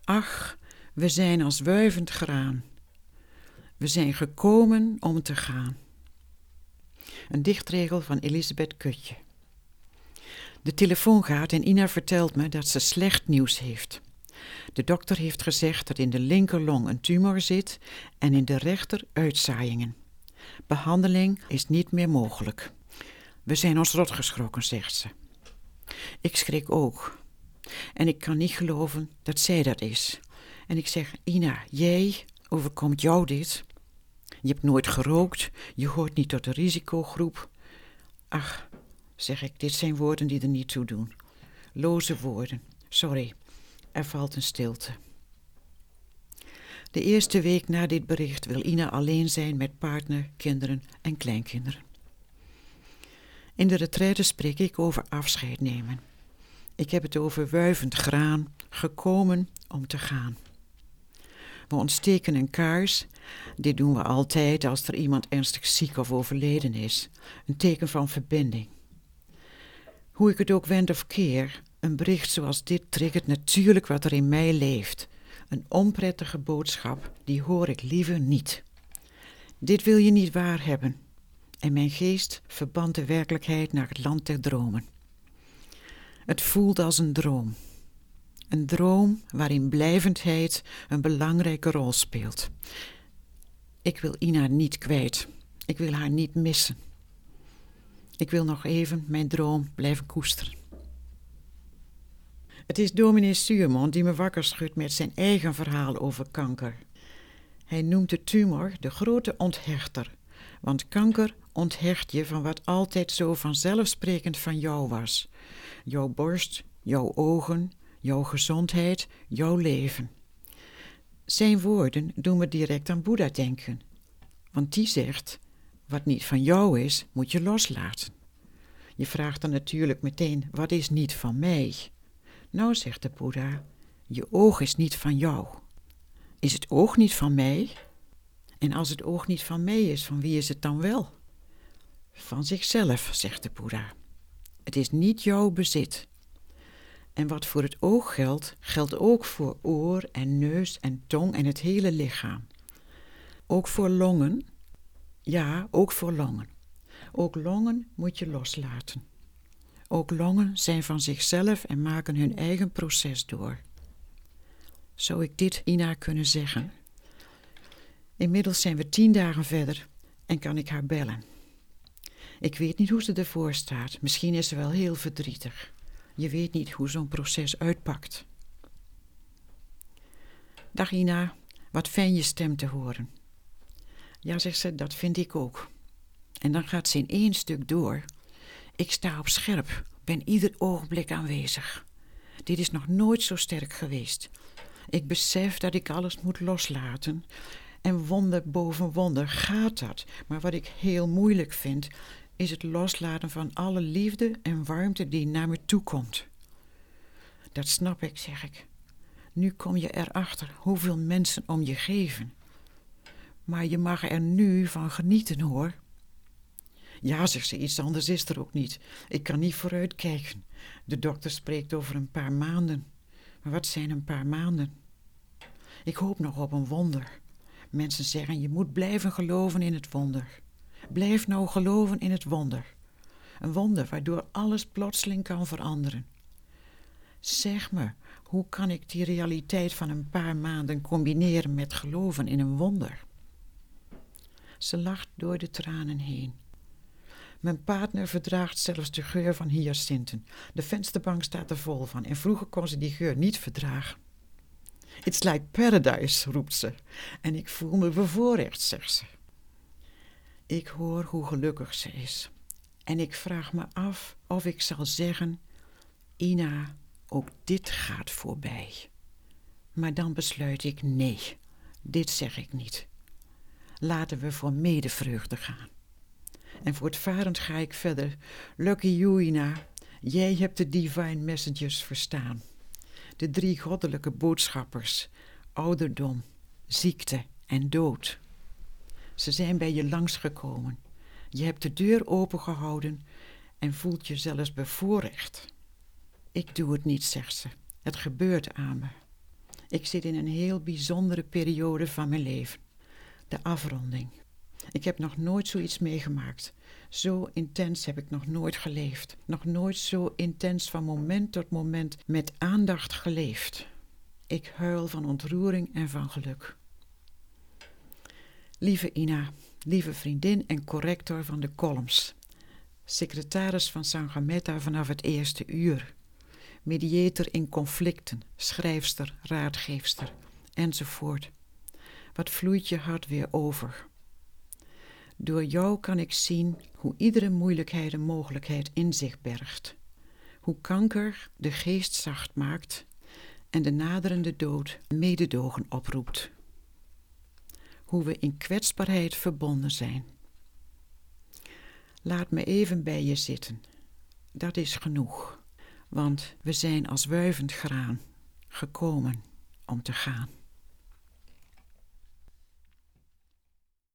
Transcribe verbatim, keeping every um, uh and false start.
Ach, we zijn als wuivend graan. We zijn gekomen om te gaan. Een dichtregel van Elisabeth Kutje. De telefoon gaat en Ina vertelt me dat ze slecht nieuws heeft. De dokter heeft gezegd dat in de linkerlong een tumor zit en in de rechter uitzaaiingen. Behandeling is niet meer mogelijk. We zijn ons rot geschrokken, zegt ze. Ik schrik ook. En ik kan niet geloven dat zij dat is. En ik zeg, Ina, jij, overkomt jou dit? Je hebt nooit gerookt, je hoort niet tot de risicogroep. Ach, zeg ik, dit zijn woorden die er niet toe doen. Loze woorden, sorry, er valt een stilte. De eerste week na dit bericht wil Ina alleen zijn met partner, kinderen en kleinkinderen. In de retraite spreek ik over afscheid nemen. Ik heb het over wuivend graan, gekomen om te gaan. We ontsteken een kaars. Dit doen we altijd als er iemand ernstig ziek of overleden is. Een teken van verbinding. Hoe ik het ook wend of keer, een bericht zoals dit triggert natuurlijk wat er in mij leeft. Een onprettige boodschap, die hoor ik liever niet. Dit wil je niet waar hebben. En mijn geest verbandt de werkelijkheid naar het land der dromen. Het voelt als een droom. Een droom waarin blijvendheid een belangrijke rol speelt. Ik wil Ina niet kwijt. Ik wil haar niet missen. Ik wil nog even mijn droom blijven koesteren. Het is dominee Stuurman die me wakker schudt met zijn eigen verhaal over kanker. Hij noemt de tumor de grote onthechter. Want kanker onthecht je van wat altijd zo vanzelfsprekend van jou was. Jouw borst, jouw ogen, jouw gezondheid, jouw leven. Zijn woorden doen me direct aan Boeddha denken. Want die zegt, wat niet van jou is, moet je loslaten. Je vraagt dan natuurlijk meteen, wat is niet van mij? Nou, zegt de Boeddha, je oog is niet van jou. Is het oog niet van mij? En als het oog niet van mij is, van wie is het dan wel? Van zichzelf, zegt de Boeddha. Het is niet jouw bezit. En wat voor het oog geldt, geldt ook voor oor en neus en tong en het hele lichaam. Ook voor longen. Ja, ook voor longen. Ook longen moet je loslaten. Ook longen zijn van zichzelf en maken hun eigen proces door. Zou ik dit Ina kunnen zeggen? Inmiddels zijn we tien dagen verder en kan ik haar bellen. Ik weet niet hoe ze ervoor staat. Misschien is ze wel heel verdrietig. Je weet niet hoe zo'n proces uitpakt. Dag Ina, wat fijn je stem te horen. Ja, zegt ze, dat vind ik ook. En dan gaat ze in één stuk door. Ik sta op scherp, ben ieder ogenblik aanwezig. Dit is nog nooit zo sterk geweest. Ik besef dat ik alles moet loslaten. En wonder boven wonder gaat dat. Maar wat ik heel moeilijk vind, is het loslaten van alle liefde en warmte die naar me toe komt. Dat snap ik, zeg ik. Nu kom je erachter hoeveel mensen om je geven. Maar je mag er nu van genieten, hoor. Ja, zegt ze, iets anders is er ook niet. Ik kan niet vooruitkijken. De dokter spreekt over een paar maanden. Maar wat zijn een paar maanden? Ik hoop nog op een wonder. Mensen zeggen, je moet blijven geloven in het wonder. Blijf nou geloven in het wonder. Een wonder waardoor alles plotseling kan veranderen. Zeg me, hoe kan ik die realiteit van een paar maanden combineren met geloven in een wonder? Ze lacht door de tranen heen. Mijn partner verdraagt zelfs de geur van hyacinten. De vensterbank staat er vol van en vroeger kon ze die geur niet verdragen. It's like paradise, roept ze. En ik voel me bevoorrecht, zegt ze. Ik hoor hoe gelukkig ze is. En ik vraag me af of ik zal zeggen, Ina, ook dit gaat voorbij. Maar dan besluit ik, nee, dit zeg ik niet. Laten we voor medevreugde gaan. En voortvarend ga ik verder. Lucky you, Ina, jij hebt de divine messages verstaan. De drie goddelijke boodschappers, ouderdom, ziekte en dood. Ze zijn bij je langsgekomen. Je hebt de deur opengehouden en voelt je zelfs bevoorrecht. Ik doe het niet, zegt ze. Het gebeurt aan me. Ik zit in een heel bijzondere periode van mijn leven. De afronding. Ik heb nog nooit zoiets meegemaakt. Zo intens heb ik nog nooit geleefd. Nog nooit zo intens van moment tot moment met aandacht geleefd. Ik huil van ontroering en van geluk. Lieve Ina, lieve vriendin en corrector van de columns. Secretaris van Sangametta vanaf het eerste uur. Mediator in conflicten, schrijfster, raadgeefster, enzovoort. Wat vloeit je hart weer over? Door jou kan ik zien hoe iedere moeilijkheid een mogelijkheid in zich bergt. Hoe kanker de geest zacht maakt en de naderende dood mededogen oproept. Hoe we in kwetsbaarheid verbonden zijn. Laat me even bij je zitten. Dat is genoeg, want we zijn als wuivend graan gekomen om te gaan.